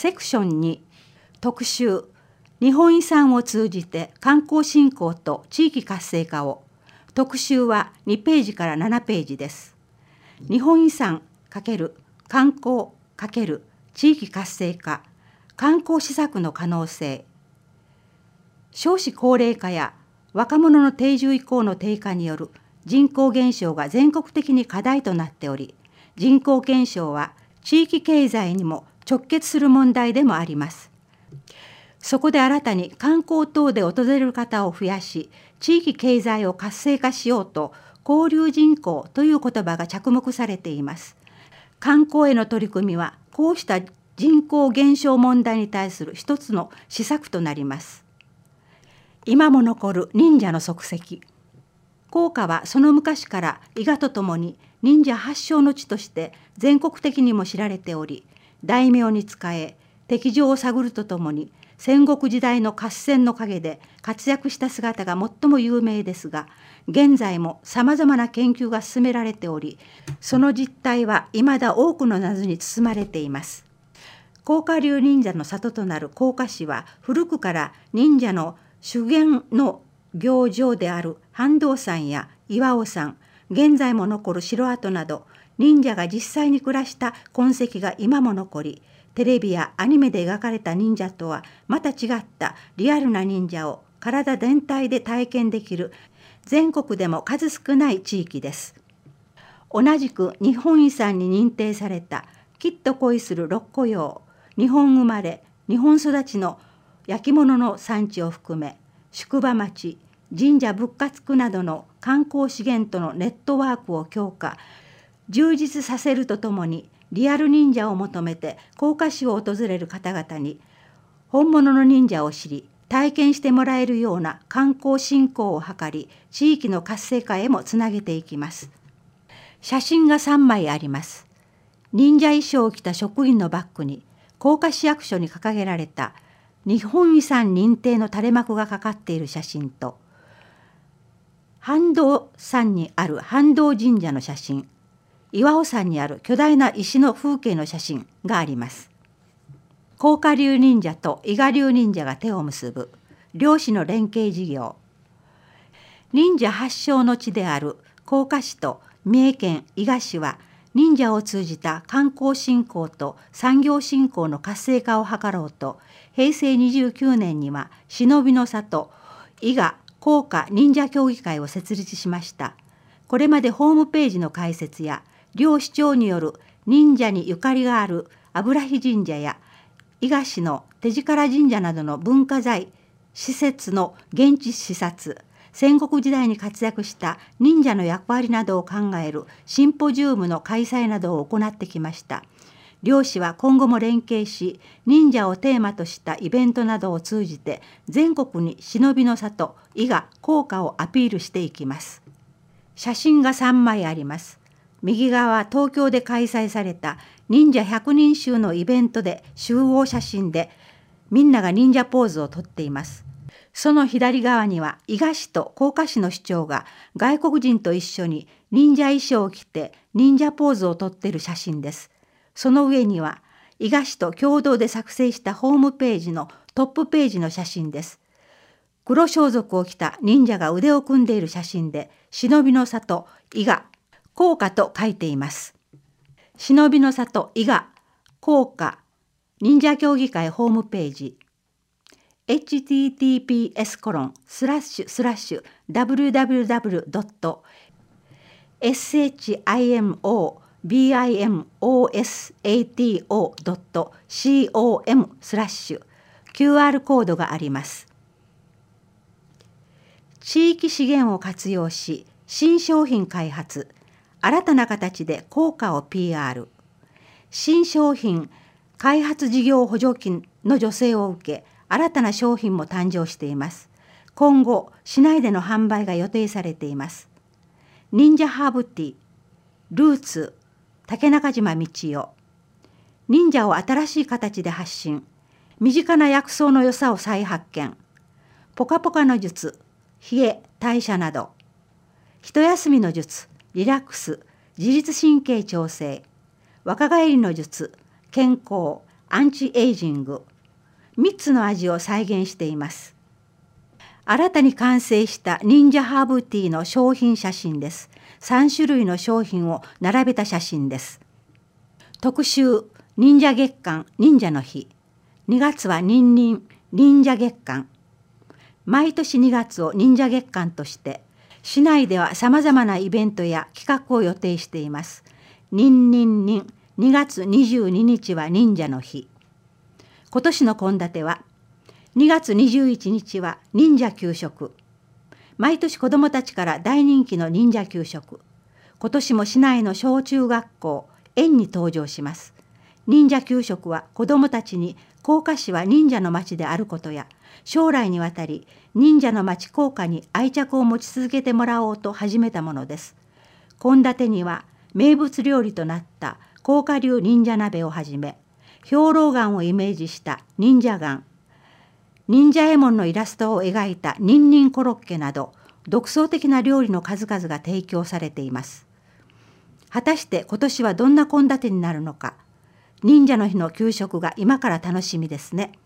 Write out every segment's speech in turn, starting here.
セクション2特集日本遺産を通じて観光振興と地域活性化を。特集は2ページから7ページです。日本遺産×観光×地域活性化、観光施策の可能性。少子高齢化や若者の定住意向の低下による人口減少が全国的に課題となっており、人口減少は地域経済にも直結する問題でもあります。そこで新たに観光等で訪れる方を増やし、地域経済を活性化しようと、交流人口という言葉が着目されています。観光への取り組みは、こうした人口減少問題に対する一つの施策となります。今も残る忍者の足跡。甲賀はその昔から伊賀とともに忍者発祥の地として全国的にも知られており、大名に仕え、敵情を探るとともに、戦国時代の合戦の陰で活躍した姿が最も有名ですが、現在もさまざまな研究が進められており、その実態は未だ多くの謎に包まれています。甲賀流忍者の里となる甲賀市は、古くから忍者の修験の行場である飯道山や岩尾山、現在も残る城跡など、忍者が実際に暮らした痕跡が今も残り、テレビやアニメで描かれた忍者とはまた違ったリアルな忍者を体全体で体験できる全国でも数少ない地域です。同じく日本遺産に認定されたきっと恋する六甲窯、日本生まれ日本育ちの焼き物の産地を含め、宿場町、神社仏閣区などの観光資源とのネットワークを強化、充実させるとともに、リアル忍者を求めて甲賀市を訪れる方々に本物の忍者を知り体験してもらえるような観光振興を図り、地域の活性化へもつなげていきます。写真が3枚あります。忍者衣装を着た職員のバッグに甲賀市役所に掲げられた日本遺産認定の垂れ幕がかかっている写真と、飯道山にある飯道神社の写真、岩尾山にある巨大な石の風景の写真があります。甲賀流忍者と伊賀流忍者が手を結ぶ両市の連携事業。忍者発祥の地である甲賀市と三重県伊賀市は、忍者を通じた観光振興と産業振興の活性化を図ろうと、平成29年には忍びの里伊賀甲賀忍者協議会を設立しました。これまでホームページの開設や両市長による忍者にゆかりがある油火神社や伊賀市の手力神社などの文化財施設の現地視察、戦国時代に活躍した忍者の役割などを考えるシンポジウムの開催などを行ってきました。両市は今後も連携し、忍者をテーマとしたイベントなどを通じて全国に忍びの里伊賀甲賀をアピールしていきます。写真が3枚あります。右側は東京で開催された忍者百人衆のイベントで集合写真で、みんなが忍者ポーズをとっています。その左側には伊賀市と甲賀市の市長が外国人と一緒に忍者衣装を着て忍者ポーズをとっている写真です。その上には伊賀市と共同で作成したホームページのトップページの写真です。黒装束を着た忍者が腕を組んでいる写真で、忍びの里伊賀甲賀と書いています。忍びの里伊賀甲賀忍者協議会ホームページ https://www.shimosato.com/QR コードがあります。地域資源を活用し新商品開発、新たな形で効果を PR。 新商品開発事業補助金の助成を受け、新たな商品も誕生しています。今後市内での販売が予定されています。忍者ハーブティー、ルーツ竹中島道代。忍者を新しい形で発信、身近な薬草の良さを再発見。ポカポカの術、冷え代謝など。一休みの術、リラックス自律神経調整。若返りの術、健康アンチエイジング、3つの味を再現しています。新たに完成した忍者ハーブティーの商品写真です。3種類の商品を並べた写真です。特集忍者月間忍者の日。2月は忍者月間。毎年2月を忍者月間として、市内ではさまざまなイベントや企画を予定しています。2月22日は忍者の日。今年の献立は、2月21日は忍者給食。毎年子どもたちから大人気の忍者給食。今年も市内の小中学校、園に登場します。忍者給食は子どもたちに甲賀市は忍者の町であることや、将来にわたり忍者の町甲賀に愛着を持ち続けてもらおうと始めたものです。献立には名物料理となった甲賀流忍者鍋をはじめ、兵糧丸をイメージした忍者丸、忍者エモンのイラストを描いたニンニンコロッケなど、独創的な料理の数々が提供されています。果たして今年はどんな献立になるのか、忍者の日の給食が今から楽しみですね。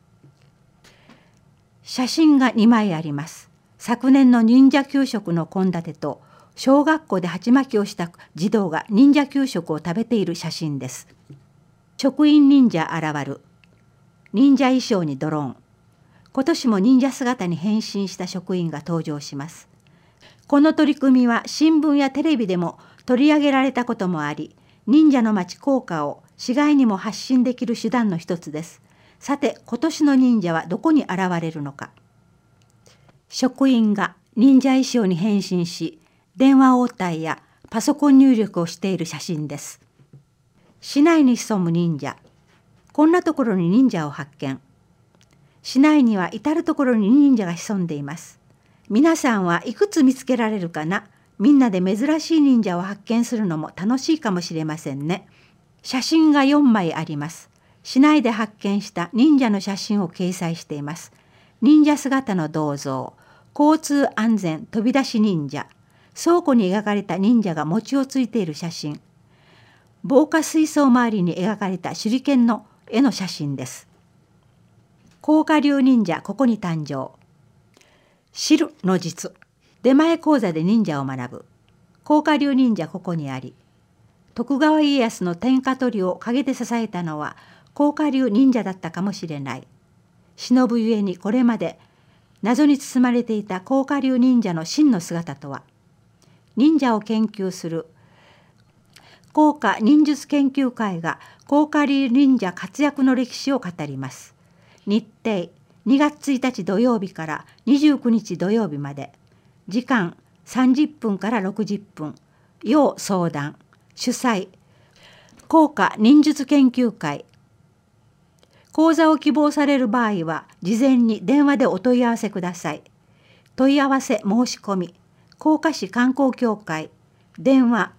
写真が2枚あります。昨年の忍者給食の献立と、小学校で鉢巻きをした児童が忍者給食を食べている写真です。職員忍者現る。忍者衣装にドローン。今年も忍者姿に変身した職員が登場します。この取り組みは新聞やテレビでも取り上げられたこともあり、忍者の町甲賀を市外にも発信できる手段の一つです。さて、今年の忍者はどこに現れるのか。職員が忍者衣装に変身し、電話応対やパソコン入力をしている写真です。市内に潜む忍者。こんなところに忍者を発見。市内には至るところに忍者が潜んでいます。皆さんはいくつ見つけられるかな。みんなで珍しい忍者を発見するのも楽しいかもしれませんね。写真が4枚あります。市内で発見した忍者の写真を掲載しています。忍者姿の銅像、交通安全飛び出し忍者、倉庫に描かれた忍者が餅をついている写真、防火水槽周りに描かれた手裏剣の絵の写真です。甲賀流忍者ここに誕生。知るの術。出前講座で忍者を学ぶ。甲賀流忍者ここにあり。徳川家康の天下取りを陰で支えたのは甲賀流忍者だったかもしれない。忍ぶゆえにこれまで謎に包まれていた甲賀流忍者の真の姿とは。忍者を研究する甲賀忍術研究会が甲賀流忍者活躍の歴史を語ります。日程2月1日土曜日から29日土曜日まで。時間30分から60分。要相談。主催甲賀忍術研究会。講座を希望される場合は事前に電話でお問い合わせください。問い合わせ申し込み甲賀市観光協会電話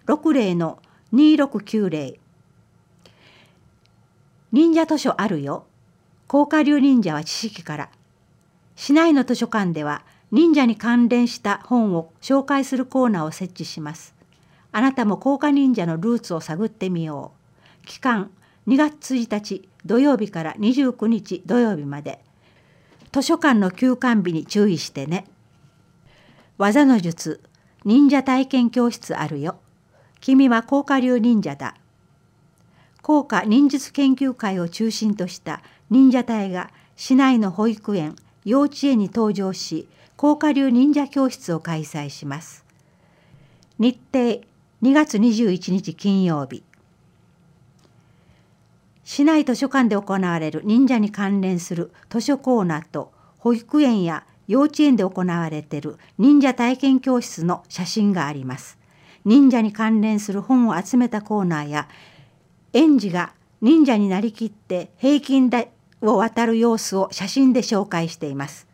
60-2690。忍者図書あるよ。甲賀流忍者は知識から。市内の図書館では忍者に関連した本を紹介するコーナーを設置します。あなたも甲賀忍者のルーツを探ってみよう。期間2月1日土曜日から29日土曜日まで。図書館の休館日に注意してね。技の術忍者体験教室あるよ。君は甲賀流忍者だ。甲賀忍術研究会を中心とした忍者隊が市内の保育園、幼稚園に登場し、甲賀流忍者教室を開催します。日程2月21日金曜日。市内図書館で行われる忍者に関連する図書コーナーと保育園や幼稚園で行われている忍者体験教室の写真があります。忍者に関連する本を集めたコーナーや園児が忍者になりきって平均台を渡る様子を写真で紹介しています。